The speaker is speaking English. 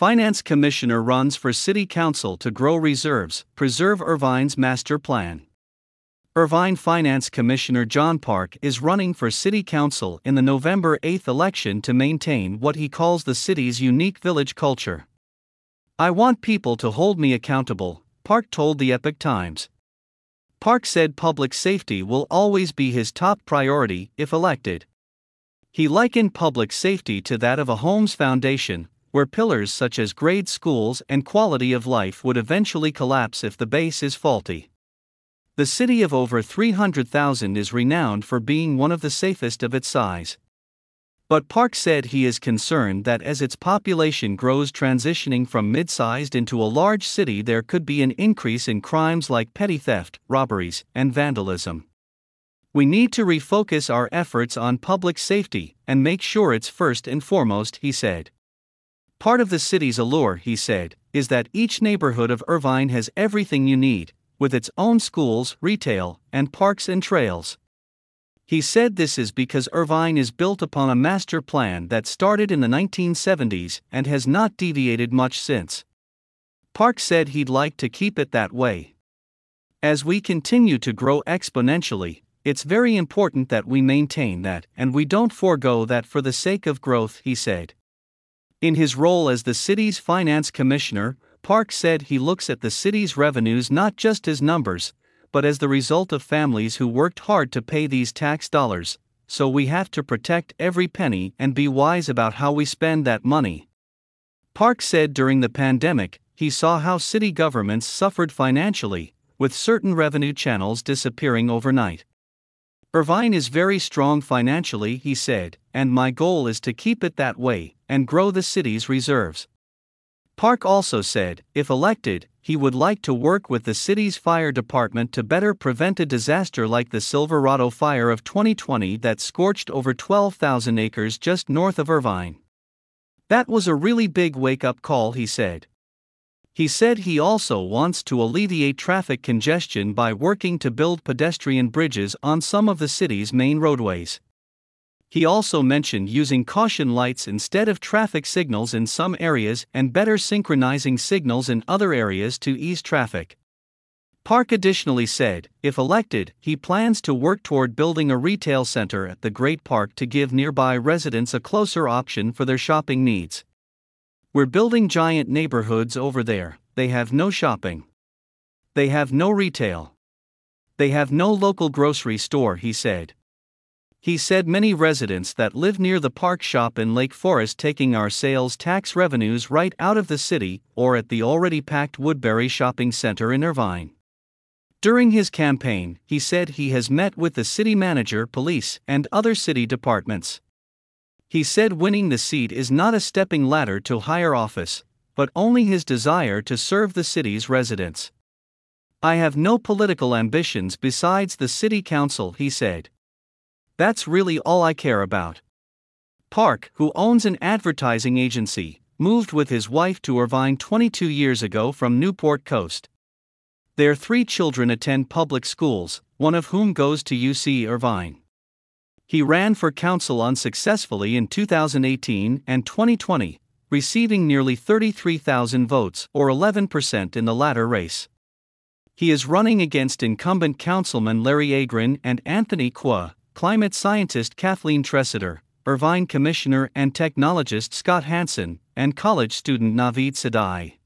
Finance Commissioner runs for City Council to grow reserves, preserve Irvine's master plan. Irvine Finance Commissioner John Park is running for City Council in the November 8 election to maintain what he calls the city's unique village culture. "I want people to hold me accountable," Park told the Epoch Times. Park said public safety will always be his top priority if elected. He likened public safety to that of a home's foundation, where pillars such as grade schools and quality of life would eventually collapse if the base is faulty. The city of over 300,000 is renowned for being one of the safest of its size. But Park said he is concerned that as its population grows, transitioning from mid-sized into a large city, there could be an increase in crimes like petty theft, robberies, and vandalism. "We need to refocus our efforts on public safety and make sure it's first and foremost," he said. Part of the city's allure, he said, is that each neighborhood of Irvine has everything you need, with its own schools, retail, and parks and trails. He said this is because Irvine is built upon a master plan that started in the 1970s and has not deviated much since. Park said he'd like to keep it that way. "As we continue to grow exponentially, it's very important that we maintain that and we don't forego that for the sake of growth," he said. In his role as the city's finance commissioner, Park said he looks at the city's revenues not just as numbers, but as the result of families who worked hard to pay these tax dollars, so we have to protect every penny and be wise about how we spend that money. Park said during the pandemic, he saw how city governments suffered financially, with certain revenue channels disappearing overnight. "Irvine is very strong financially," he said, "and my goal is to keep it that way and grow the city's reserves." Park also said, if elected, he would like to work with the city's fire department to better prevent a disaster like the Silverado fire of 2020 that scorched over 12,000 acres just north of Irvine. "That was a really big wake-up call," he said. He said he also wants to alleviate traffic congestion by working to build pedestrian bridges on some of the city's main roadways. He also mentioned using caution lights instead of traffic signals in some areas and better synchronizing signals in other areas to ease traffic. Park additionally said, if elected, he plans to work toward building a retail center at the Great Park to give nearby residents a closer option for their shopping needs. "We're building giant neighborhoods over there. They have no shopping. They have no retail. They have no local grocery store," he said. He said many residents that live near the park shop in Lake Forest, taking our sales tax revenues right out of the city or at the already packed Woodbury Shopping Center in Irvine. During his campaign, he said he has met with the city manager, police, and other city departments. He said winning the seat is not a stepping ladder to higher office, but only his desire to serve the city's residents. "I have no political ambitions besides the city council," he said. "That's really all I care about." Park, who owns an advertising agency, moved with his wife to Irvine 22 years ago from Newport Coast. Their 3 children attend public schools, one of whom goes to UC Irvine. He ran for council unsuccessfully in 2018 and 2020, receiving nearly 33,000 votes, or 11% in the latter race. He is running against incumbent councilman Larry Agron and Anthony Kwa, climate scientist Kathleen Tressiter, Irvine Commissioner and technologist Scott Hansen, and college student Naveed Sadai.